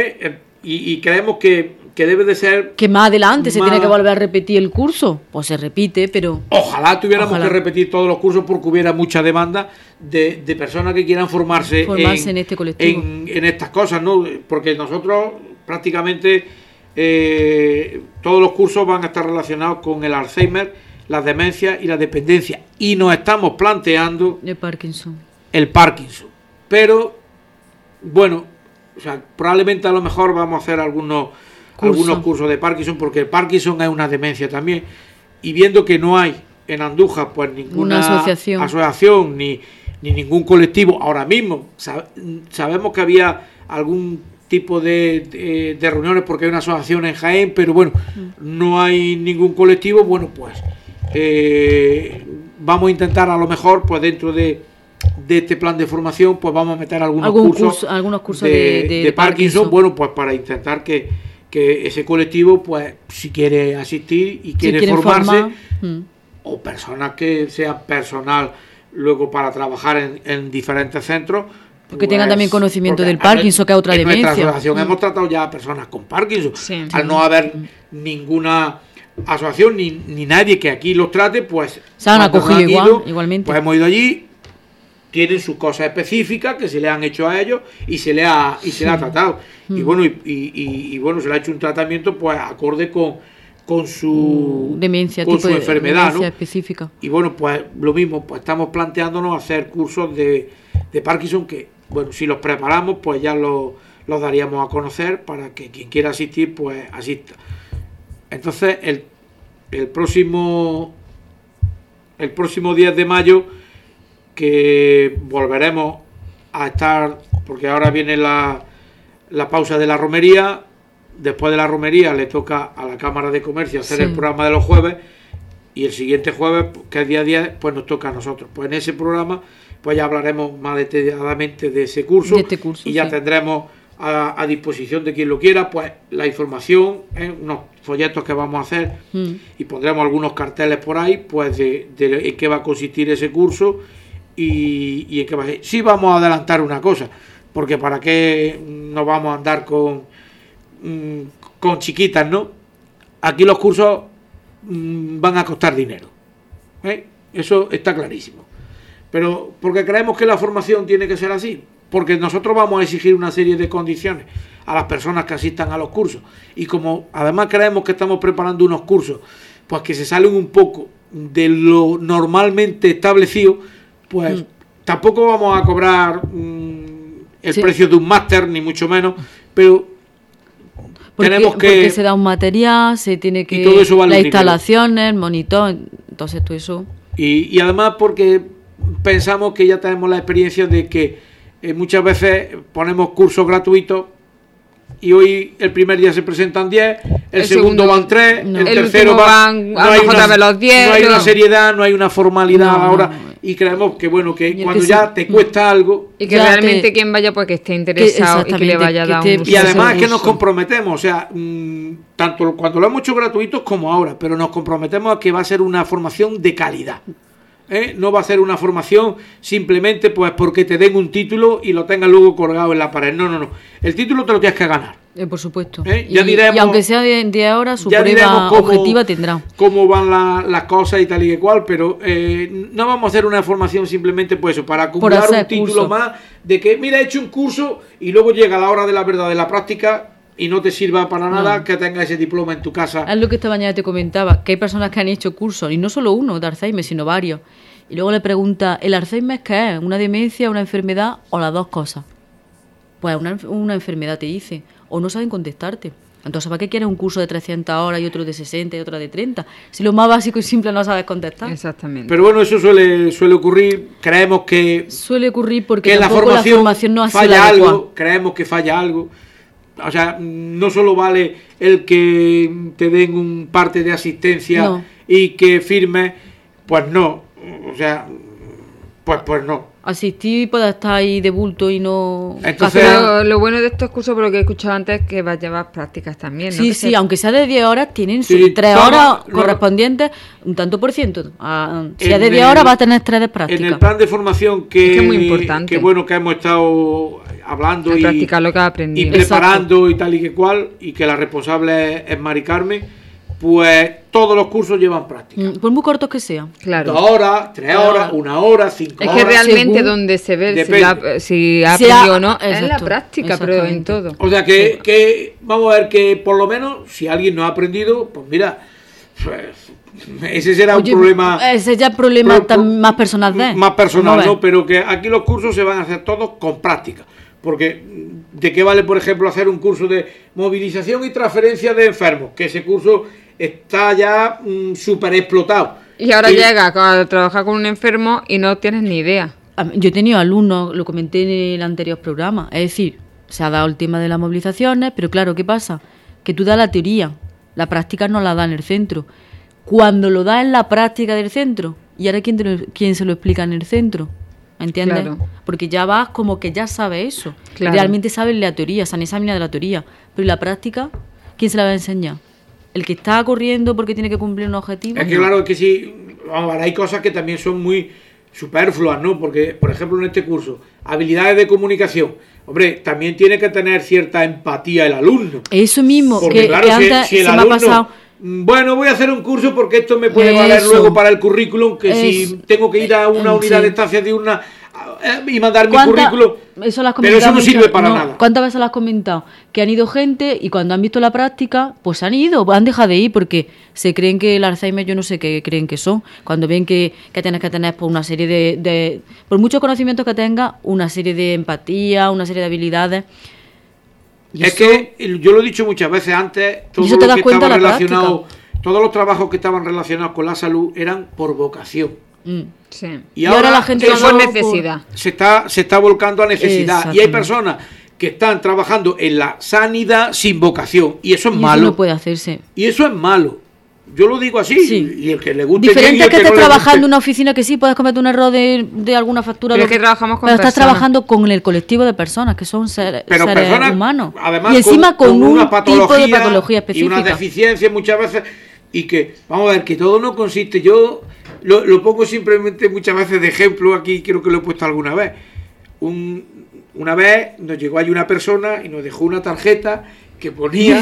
y creemos que debe de ser... Que más adelante se tiene que volver a repetir el curso. Pues se repite, pero... Ojalá tuviéramos que repetir todos los cursos, porque hubiera mucha demanda de personas que quieran formarse en este colectivo. En estas cosas, ¿no? Porque nosotros prácticamente todos los cursos van a estar relacionados con el Alzheimer, las demencias y la dependencia. Y nos estamos planteando... El Parkinson. Pero, bueno... O sea, probablemente a lo mejor vamos a hacer algunos cursos de Parkinson, porque el Parkinson es una demencia también, y viendo que no hay en Andújar pues ninguna asociación ni ningún colectivo ahora mismo. Sabemos que había algún tipo de reuniones porque hay una asociación en Jaén, pero bueno, no hay ningún colectivo. Bueno, pues vamos a intentar a lo mejor pues dentro de este plan de formación, pues vamos a meter algunos cursos de Parkinson, bueno, pues para intentar que ese colectivo, pues si quiere asistir y quiere formarse, o personas que sean personal luego para trabajar en diferentes centros, porque tengan también conocimiento del Parkinson, que es otra demencia. En nuestra asociación hemos tratado ya a personas con Parkinson, al no haber ninguna asociación ni nadie que aquí los trate, pues se han acogido igualmente. Pues hemos ido allí. Tienen sus cosas específicas que se le han hecho a ellos y se le ha tratado. Y bueno, se le ha hecho un tratamiento pues acorde con su demencia, con su enfermedad, demencia, ¿no? Específica. Y bueno, pues lo mismo, pues estamos planteándonos hacer cursos de Parkinson que, bueno, si los preparamos, pues ya los daríamos a conocer para que quien quiera asistir, pues asista. Entonces, el próximo 10 de mayo que volveremos a estar, porque ahora viene la pausa de la romería. Después de la romería le toca a la Cámara de Comercio hacer el programa de los jueves, y el siguiente jueves, que es día 10, pues nos toca a nosotros. Pues en ese programa pues ya hablaremos más detalladamente de ese curso, y ya tendremos a disposición de quien lo quiera pues la información, unos folletos que vamos a hacer, y pondremos algunos carteles por ahí pues de en qué va a consistir ese curso y en qué va a ser. Sí, vamos a adelantar una cosa, porque para qué nos vamos a andar con chiquitas, ¿no? Aquí los cursos van a costar dinero, eso está clarísimo, pero porque creemos que la formación tiene que ser así, porque nosotros vamos a exigir una serie de condiciones a las personas que asistan a los cursos, y como además creemos que estamos preparando unos cursos pues que se salen un poco de lo normalmente establecido, pues tampoco vamos a cobrar el precio de un máster, ni mucho menos, pero porque se da un material, se tiene que las instalaciones, el monitor, entonces todo eso. Y además porque pensamos que ya tenemos la experiencia de que muchas veces ponemos cursos gratuitos y hoy el primer día se presentan 10, el segundo van 3, el tercero van a lo mejor los 10. No hay una seriedad, no hay una formalidad ahora, y creemos que bueno, que cuando ya te cuesta algo, y que realmente quien vaya pues que esté interesado y que le vaya a dar un y además que nos comprometemos, o sea, tanto cuando lo hemos hecho gratuitos como ahora, pero nos comprometemos a que va a ser una formación de calidad. No va a ser una formación simplemente pues porque te den un título y lo tengas luego colgado en la pared. No. El título te lo tienes que ganar. Por supuesto. Ya diremos, y aunque sea de 10 horas, su prueba objetiva tendrá. Cómo van las cosas y tal y que cual, pero no vamos a hacer una formación simplemente pues eso, para acumular un título más de que, mira, he hecho un curso y luego llega la hora de la verdad de la práctica y no te sirva para nada que tengas ese diploma en tu casa. Es lo que esta mañana te comentaba, que hay personas que han hecho cursos, y no solo uno de Alzheimer, sino varios, y luego le pregunta, ¿el Alzheimer qué es? ¿Una demencia, una enfermedad o las dos cosas? Pues una enfermedad, te dice, o no saben contestarte. Entonces, ¿para qué quieres un curso de 300 horas y otro de 60 y otro de 30? Si lo más básico y simple no sabes contestar. Exactamente. Pero bueno, eso suele ocurrir. Creemos que... Suele ocurrir porque que tampoco la formación no ha sido falla adecuada. Algo, creemos que falla algo. O sea, no solo vale el que te den un parte de asistencia y que firmes, pues no. O sea, pues no. Asistir y pueda estar ahí de bulto y no... Entonces, lo bueno de estos cursos, por lo que he escuchado antes, es que va a llevar prácticas también, ¿no? Sí, aunque sea de 10 horas, tienen sus 3 horas correspondientes, un tanto por ciento. Si es de 10 horas, va a tener 3 de práctica. En el plan de formación que es muy importante. Que bueno, que hemos estado hablando y practicar lo que ha aprendido. Y preparando y tal y que cual, y que la responsable es Mari Carmen, pues todos los cursos llevan práctica. Por muy cortos que sean. Claro. 2 horas, 3 horas, 1 hora, 5 horas. Es que realmente donde se ve si ha aprendido o no es la práctica, pero en todo. O sea que vamos a ver que por lo menos si alguien no ha aprendido, pues mira, pues, ese será un problema. Ese ya es problema más personal más personal, ¿no? Pero que aquí los cursos se van a hacer todos con práctica. Porque ¿de qué vale, por ejemplo, hacer un curso de movilización y transferencia de enfermos? Que ese curso está ya súper explotado. Y ahora llega a trabajar con un enfermo y no tienes ni idea. Yo he tenido alumnos, lo comenté en el anterior programa, es decir, se ha dado el tema de las movilizaciones, pero claro, ¿qué pasa? Que tú das la teoría, la práctica no la da en el centro. Cuando lo das en la práctica del centro, ¿y ahora quién se lo explica en el centro? ¿Entiendes? Claro. Porque ya vas como que ya sabes eso. Claro. Realmente sabes la teoría, se han examinado la teoría. Pero ¿y la práctica? ¿Quién se la va a enseñar? ¿El que está corriendo porque tiene que cumplir un objetivo? Es que claro, es que sí, vamos a ver, hay cosas que también son muy superfluas, ¿no? Porque, por ejemplo, en este curso, habilidades de comunicación, hombre, también tiene que tener cierta empatía el alumno. Eso mismo, porque, claro, que antes si el se alumno, me ha pasado... Bueno, voy a hacer un curso porque esto me puede valer luego para el currículum, que si tengo que ir a una unidad de estancia de una y mandar mi currículum, pero eso no sirve para nada. ¿Cuántas veces lo has comentado? Que han ido gente y cuando han visto la práctica, pues han ido, han dejado de ir porque se creen que el Alzheimer, yo no sé qué creen que son, cuando ven que tienes que tener pues, una serie de por muchos conocimientos que tengas, una serie de empatía, una serie de habilidades. Y es que yo lo he dicho muchas veces antes, todo lo que estaba relacionado, todos los trabajos que estaban relacionados con la salud eran por vocación. Sí. Y ahora la gente eso por necesidad. Se está volcando a necesidad. Y hay personas que están trabajando en la sanidad sin vocación. Y eso es malo. Eso no puede hacerse. Y eso es malo. Yo lo digo así. Sí. Y el que le guste. Diferente es que estés trabajando en una oficina que sí puedes cometer un error de alguna factura. Pero es que trabajamos con pero estás trabajando con el colectivo de personas que son seres humanos. Además, y encima con un una tipo de patología específica. Y una deficiencia muchas veces. Y que, vamos a ver, que todo no consiste. Yo lo pongo simplemente muchas veces de ejemplo. Aquí creo que lo he puesto alguna vez. Una vez nos llegó ahí una persona y nos dejó una tarjeta que ponía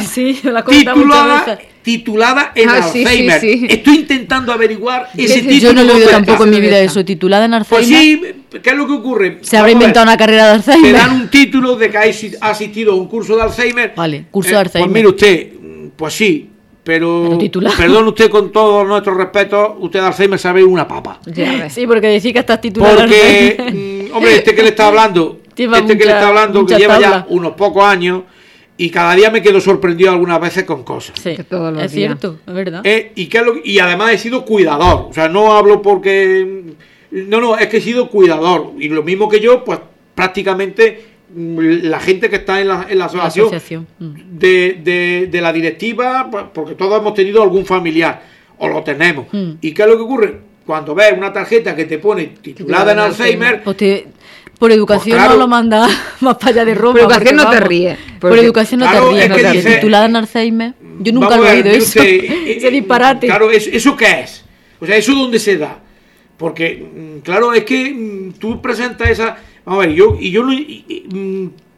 titulada en Alzheimer. Sí. Estoy intentando averiguar ese título. Yo no lo he oído tampoco en mi vida eso, titulada en Alzheimer. Pues sí, ¿qué es lo que ocurre? Se habrá inventado una carrera de Alzheimer. Te dan un título de que ha asistido a un curso de Alzheimer. Vale, curso de Alzheimer. Pues mire usted, pues sí, pero perdón usted, con todos nuestros respetos, usted de Alzheimer sabe una papa. Sí, porque decir que estás titulado. Porque, hombre, que le está hablando, que lleva ya unos pocos años, y cada día me quedo sorprendido algunas veces con cosas. Sí, es cierto, es verdad. Y además he sido cuidador, o sea, no hablo porque... No, es que he sido cuidador, y lo mismo que yo, pues prácticamente la gente que está en la asociación de la directiva, pues, porque todos hemos tenido algún familiar, o lo tenemos. ¿Y qué es lo que ocurre? Cuando ves una tarjeta que te pone titulada en Alzheimer... Por educación pues claro, no lo manda más para allá de Roma. Por educación no te ríes. Por educación no te ríes. No dice, titulada en Alzheimer. Yo nunca lo he oído eso. Ese disparate. Claro, ¿eso qué es? O sea, ¿eso dónde se da? Porque, claro, es que tú presentas esa... Vamos a ver, yo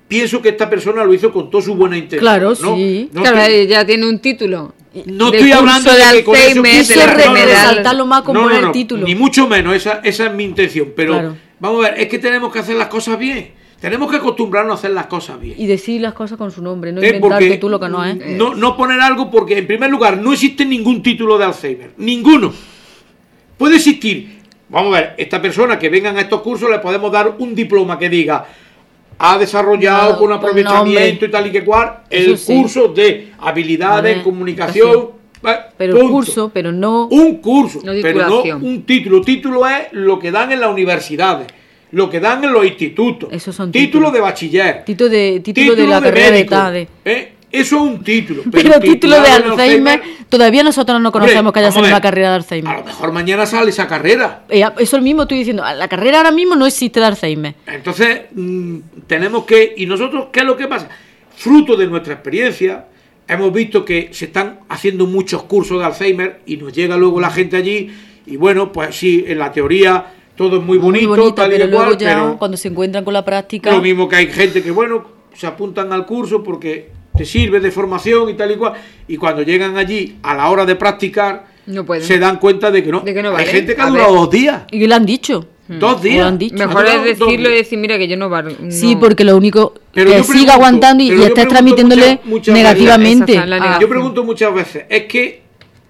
pienso que esta persona lo hizo con toda su buena intención. Claro, ¿no? sí. No claro, estoy, ya tiene un título. no estoy hablando de que con eso Quiso resaltarlo más con poner el título. Ni mucho menos, esa es mi intención. Pero claro. Vamos a ver, es que tenemos que hacer las cosas bien. Tenemos que acostumbrarnos a hacer las cosas bien. Y decir las cosas con su nombre, no inventarte tú lo que no es. No poner algo porque, en primer lugar, no existe ningún título de Alzheimer. Ninguno. Puede existir. Vamos a ver, esta persona que vengan a estos cursos le podemos dar un diploma que diga ha desarrollado con aprovechamiento y tal y que cual el curso de habilidades, comunicación. Pero el curso, pero no... Un curso, no pero no un título. Título es lo que dan en las universidades. Lo que dan en los institutos. Esos son título de bachiller. Título de la carrera de TADE. Eso es un título. Pero título de Alzheimer, todavía nosotros no conocemos que haya salido una carrera de Alzheimer. A lo mejor mañana sale esa carrera. Eso mismo estoy diciendo. La carrera ahora mismo no existe de Alzheimer. Entonces, tenemos que... ¿Y nosotros qué es lo que pasa? Fruto de nuestra experiencia, hemos visto que se están haciendo muchos cursos de Alzheimer y nos llega luego la gente allí y bueno, pues sí, en la teoría... Todo es muy bonito, tal y pero cual, luego ya, pero cuando se encuentran con la práctica... Lo mismo que hay gente que, bueno, se apuntan al curso porque te sirve de formación y tal y cual, y cuando llegan allí a la hora de practicar, no pueden. Se dan cuenta de que no. Vale. Hay gente que ha durado 2 días. Y lo han dicho. 2 días. Lo han dicho. Mejor es decirlo y decir, mira, que yo no... Sí, porque lo único pero que siga aguantando y estés transmitiéndole negativamente. Yo pregunto muchas veces, es que...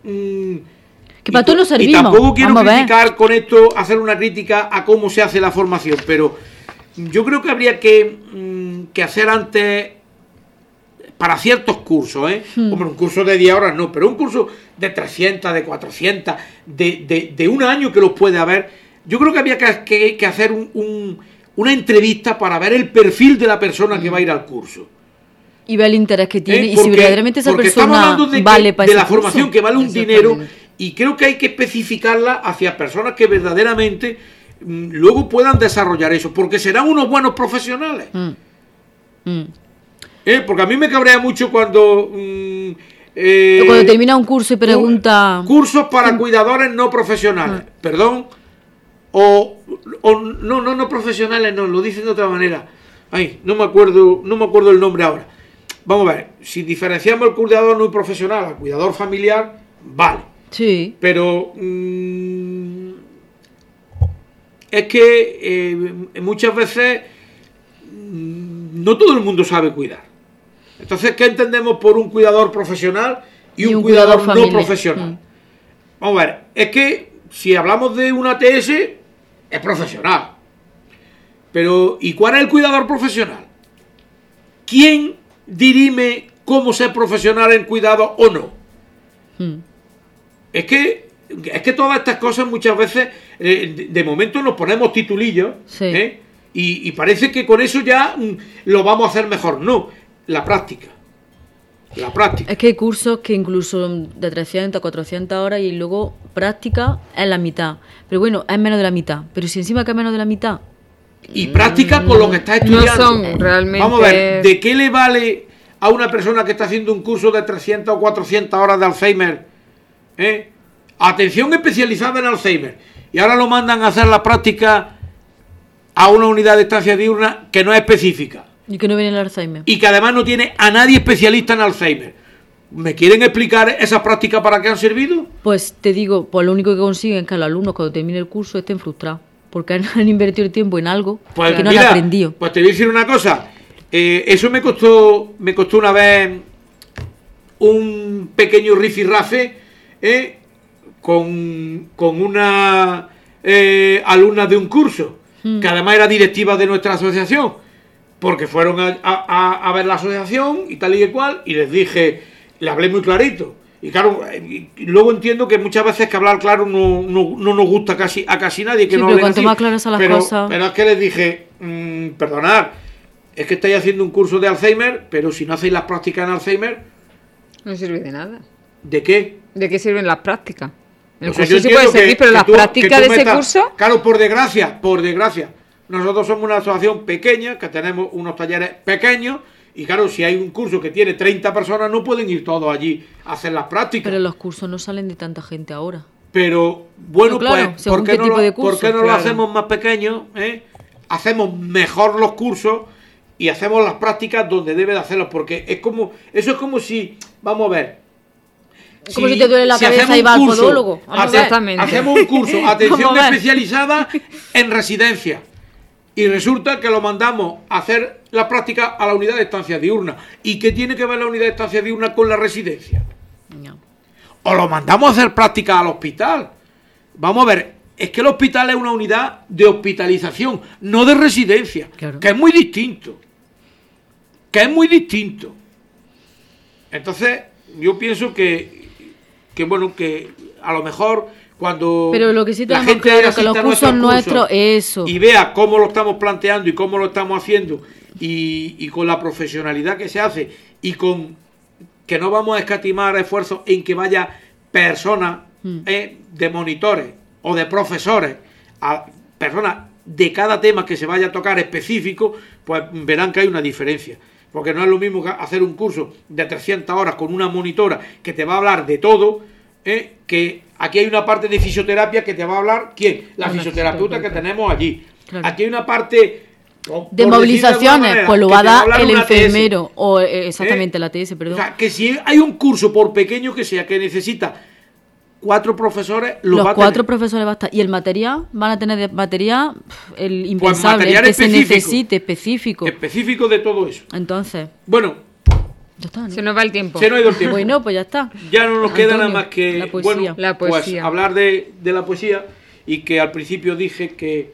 que para todo nos servimos. Y tampoco quiero criticar con esto, hacer una crítica a cómo se hace la formación, pero yo creo que habría que hacer antes para ciertos cursos, Hombre, un curso de 10 horas no, pero un curso de 300, de 400, de un año que los puede haber. Yo creo que había que hacer una entrevista para ver el perfil de la persona que va a ir al curso. Y ver el interés que tiene, y si verdaderamente esa persona vale para de ese la formación curso. Que vale un dinero. Y creo que hay que especificarla hacia personas que verdaderamente luego puedan desarrollar eso, porque serán unos buenos profesionales. Porque a mí me cabrea mucho cuando... cuando termina un curso y pregunta... Cursos para cuidadores no profesionales, perdón, no profesionales, no, lo dicen de otra manera. Ay, no me acuerdo el nombre ahora. Vamos a ver, si diferenciamos el cuidador no profesional al cuidador familiar, vale. Sí. Pero es que muchas veces no todo el mundo sabe cuidar. Entonces, ¿qué entendemos por un cuidador profesional y un cuidador no profesional? Vamos a ver, es que si hablamos de una ATS, es profesional. Pero, ¿y cuál es el cuidador profesional? ¿Quién dirime cómo ser profesional en cuidado o no? Es que todas estas cosas muchas veces de momento nos ponemos titulillos, y parece que con eso ya lo vamos a hacer mejor. No, la práctica. Es que hay cursos que incluso de 300, 400 horas y luego práctica es la mitad. Pero bueno, es menos de la mitad. Pero si encima que es menos de la mitad... Y práctica con lo que está estudiando. No son realmente... Vamos a ver, ¿de qué le vale a una persona que está haciendo un curso de 300 o 400 horas de Alzheimer? Atención especializada en Alzheimer, y ahora lo mandan a hacer la práctica a una unidad de estancia diurna que no es específica y que no viene el Alzheimer y que además no tiene a nadie especialista en Alzheimer. ¿Me quieren explicar esas prácticas para qué han servido? Pues te digo, pues lo único que consiguen es que los alumnos cuando termine el curso estén frustrados porque han invertido el tiempo en algo que no han aprendido. Pues te voy a decir una cosa, eso me costó una vez un pequeño rifirrafe con una alumna de un curso, que además era directiva de nuestra asociación, porque fueron a ver la asociación y tal y cual, y les dije, le hablé muy clarito, y claro, y luego entiendo que muchas veces que hablar claro no nos gusta a casi nadie, que no pero cuanto más claras son las cosas. Pero es que les dije, perdonad, es que estáis haciendo un curso de Alzheimer, pero si no hacéis las prácticas en Alzheimer, no sirve de nada. ¿De qué? ¿De qué sirven las prácticas? El curso sí puede servir, pero las prácticas de ese curso... Claro, por desgracia, nosotros somos una asociación pequeña, que tenemos unos talleres pequeños, y claro, si hay un curso que tiene 30 personas, no pueden ir todos allí a hacer las prácticas. Pero los cursos no salen de tanta gente ahora. Pero, bueno, claro, pues, ¿por qué no lo hacemos más pequeños? Hacemos mejor los cursos y hacemos las prácticas donde debe de hacerlas, porque eso es como si, vamos a ver, como si te duele la cabeza y vas al podólogo. Hacemos un curso, atención especializada en residencia, y resulta que lo mandamos a hacer la práctica a la unidad de estancia diurna. ¿Y qué tiene que ver la unidad de estancia diurna con la residencia? No. O lo mandamos a hacer práctica al hospital. Vamos a ver, es que el hospital es una unidad de hospitalización, no de residencia, claro. Que es muy distinto. Entonces, yo pienso que bueno, que a lo mejor cuando pero lo que sí la gente claro, que los cursos nuestros, eso, y vea cómo lo estamos planteando y cómo lo estamos haciendo, y con la profesionalidad que se hace, y con que no vamos a escatimar esfuerzos en que vaya personas de monitores o de profesores, a personas de cada tema que se vaya a tocar específico, pues verán que hay una diferencia. Porque no es lo mismo que hacer un curso de 300 horas con una monitora que te va a hablar de todo, que aquí hay una parte de fisioterapia que te va a hablar, ¿quién? La fisioterapeuta que tenemos allí. Claro. Aquí hay una parte de movilizaciones, manera, pues lo va a dar el enfermero, o exactamente la TS, perdón. O sea, que si hay un curso, por pequeño que sea, que necesita 4 profesores, los 4 profesores va a estar. Y el material, van a tener de material el impensable, pues el que se necesite, específico de todo eso. Entonces, bueno, ya está, ¿no? Se nos va el tiempo. Se nos ha ido el tiempo. Bueno, pues ya está. Ya no nos queda nada más que la poesía. Bueno, la poesía. Pues hablar de la poesía, y que al principio dije que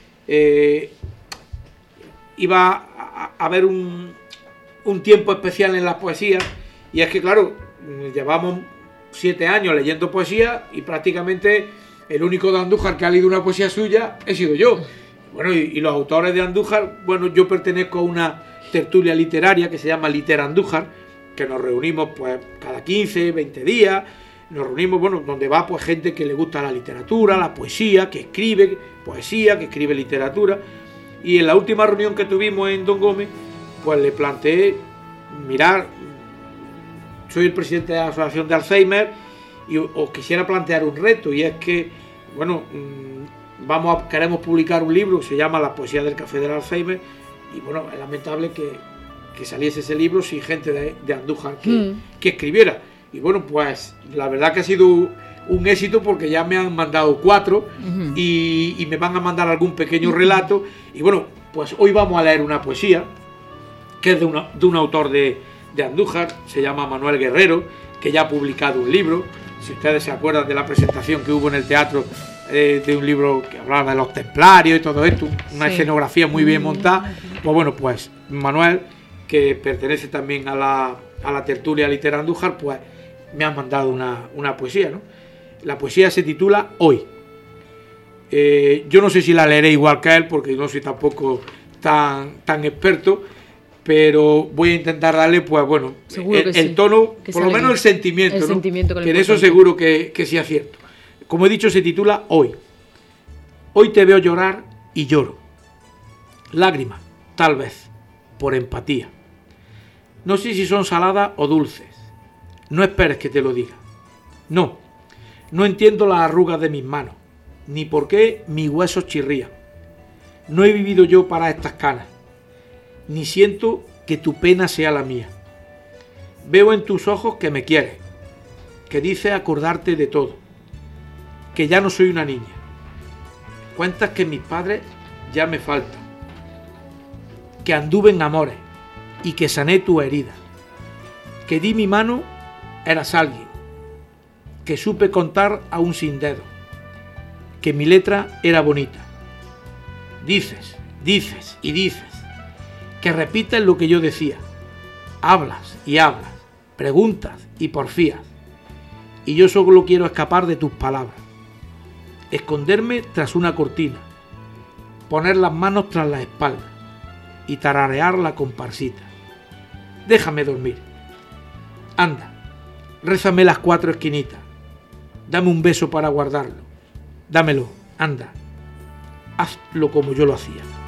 iba a haber un tiempo especial en las poesías, y es que claro, llevamos 7 años leyendo poesía, y prácticamente el único de Andújar que ha leído una poesía suya he sido yo. Bueno, y los autores de Andújar, bueno, yo pertenezco a una tertulia literaria que se llama Litera Andújar, que nos reunimos pues cada 15, 20 días, nos reunimos, bueno, donde va pues gente que le gusta la literatura, la poesía, que escribe poesía, que escribe literatura. Y en la última reunión que tuvimos en Don Gómez, pues le planteé, mirar, soy el presidente de la Asociación de Alzheimer, y os quisiera plantear un reto, y es que, bueno, queremos publicar un libro que se llama La poesía del café del Alzheimer, y bueno, es lamentable que saliese ese libro sin gente de Andújar que escribiera. Y bueno, pues la verdad que ha sido un éxito, porque ya me han mandado 4 y me van a mandar algún pequeño relato. Y bueno, pues hoy vamos a leer una poesía que es de un autor de Andújar, se llama Manuel Guerrero, que ya ha publicado un libro. Si ustedes se acuerdan de la presentación que hubo en el teatro, de un libro que hablaba de los templarios y todo esto, una escenografía muy bien montada, pues bueno, pues Manuel, que pertenece también a la tertulia Litera Andújar, pues me han mandado una poesía, ¿no? La poesía se titula Hoy. Yo no sé si la leeré igual que él, porque no soy tampoco tan experto, pero voy a intentar darle, pues bueno, el tono, por lo menos el sentimiento, ¿no? Que en eso seguro que sí acierto. Como he dicho, se titula Hoy. Hoy te veo llorar y lloro. Lágrimas, tal vez, por empatía. No sé si son saladas o dulces. No esperes que te lo diga. No entiendo las arrugas de mis manos, ni por qué mis huesos chirrían. No he vivido yo para estas canas, ni siento que tu pena sea la mía. Veo en tus ojos que me quieres, que dices acordarte de todo, que ya no soy una niña. Cuentas que mis padres ya me faltan, que anduve en amores y que sané tu herida, que di mi mano, eras alguien, que supe contar aún sin dedo, que mi letra era bonita. Dices y dices, que repites lo que yo decía, hablas y hablas, preguntas y porfías, y yo solo quiero escapar de tus palabras, esconderme tras una cortina, poner las manos tras la espalda y tararear la comparsita. Déjame dormir. Anda, rézame las 4 esquinitas. Dame un beso para guardarlo. Dámelo, anda. Hazlo como yo lo hacía.